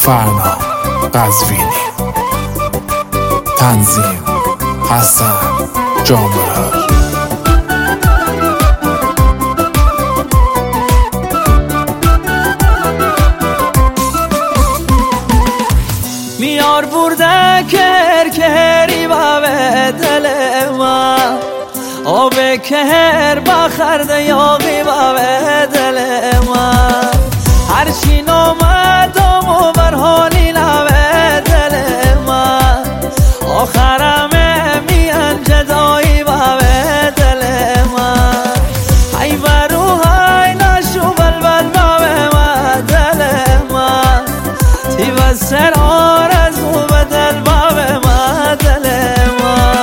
فرنا قزوینی، تنظیم حسن جامرا. میار برده کهری با به دل ما آب کهر بخرده یاقی با به دل ما هرچی نامدم و بر حالی نبه دل ما آخرم میان جدایی با به دل ما های برو های نشو بلبل با به ما دل ما تی بسر آرزو بدل با به ما دل ما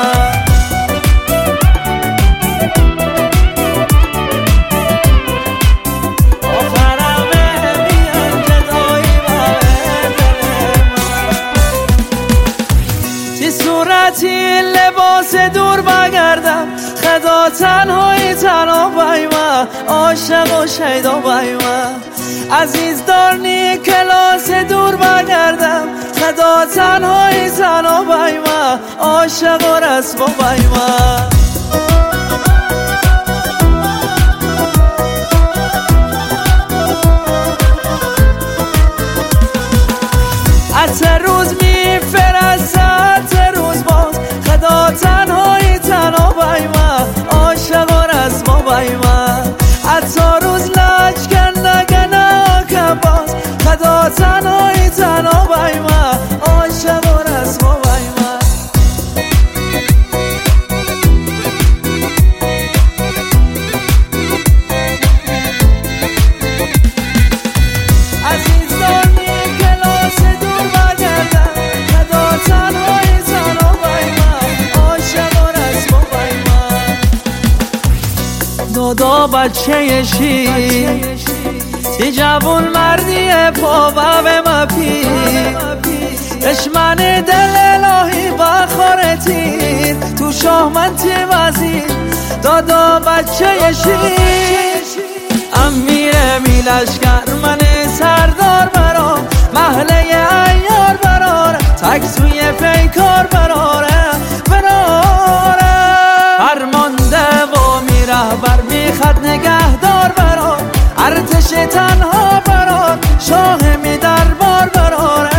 صورتی لباس دور بگردم خدا تنهایی تنها بای ما عاشق و شیدا بای ما عزیز دارنی کلاس دور بگردم خدا تنهایی تنها بای ما عاشق و رسم و بای ما روز میفرستد روز باز خدا تنهایی تنها بای ما عاشق و رسم و بای ما حتی روز لج کنده ناکم باز خدا تنهایی تنها بای ما عاشق و رسم و بای ما عزیز دارنی کلاس دور بگردم خدا تنهایی تنها بای ما عاشق و رسم و بای ما دادا بچه شیر تی جوون مردی پا به ما پی دشمن دل الهی بخور تیر تو شاه من تی وزیر دادا بچه شیر امیر میلشگر من سردار برا محله ایار براره تک توی پیکار براره هرمانده و میره بر میخد نگهدار برا ارتش تنها برار شاه می دربار براره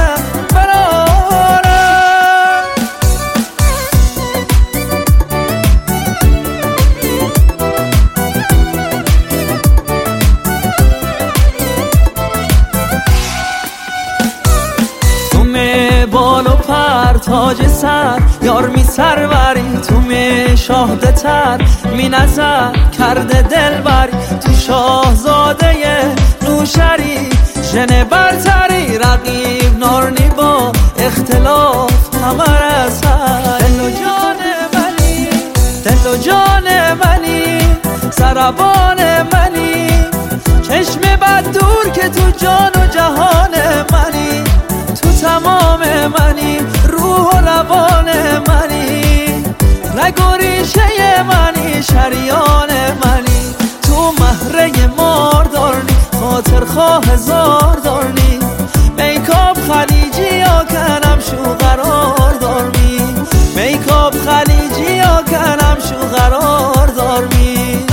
بال و پر تاج سر یار می سروری تو می شاهده تر می نظر کرده دل بری تو شاهزاده نوشری ژن برتری رقیب نارنی با اختلاف همه رسر دل و جان منی دل و جان منی سربان منی چشم بد دور که تو جان و جهان منی تمام منی روح و روان منی رگ و ریشه منی شریان منی تو مهره مار دارنی خاطر خواه زار دارنی میکاب خلیجی یا کنم شو قرار دارمی میکاب خلیجی یا کنم شو قرار دارمی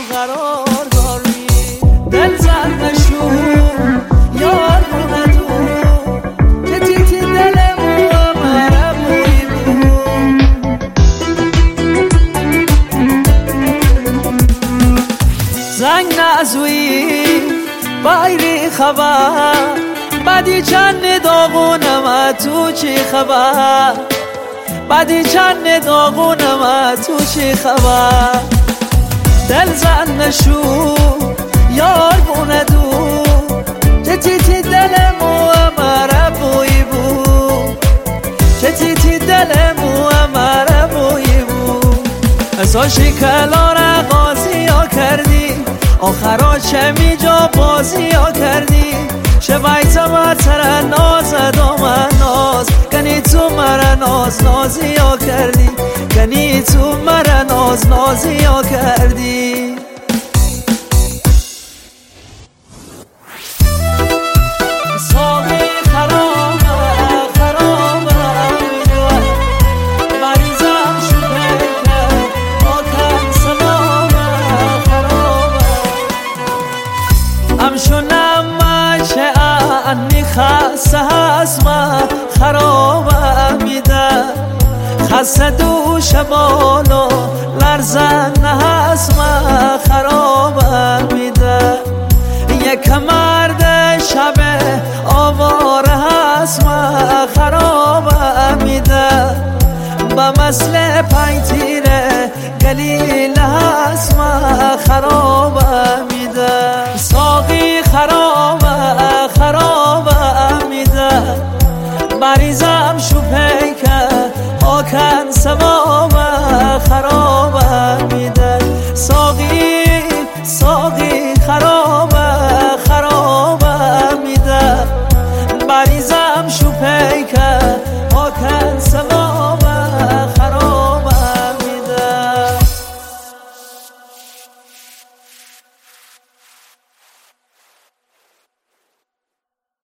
دل زن نشو یار ندو زنگ نزوی بایری خبر بدی چند داغونم تو چی خبر بدی چند داغونم تو چی خبر دل زن نشو یار بونه دو چتی دل مو امره بوی بو چتی دل مو امره بوی بو ازاشی کلار قاضی ها کردی آخرا چه میجا بازی ها کردی چه بیت مرتر نازد آمد ناز کنی تو مره ناز نازی ها کردی کنی تو مره ناز نازی ها کردی ساقی خراب جانم مچه انی خسته هست من خرابم میده خسته دوش بالو لرزن هست من خرابم میده یک مرد شب آواره هست من خرابم میده به مثل پنج تیره گلیله هست من خرابم میده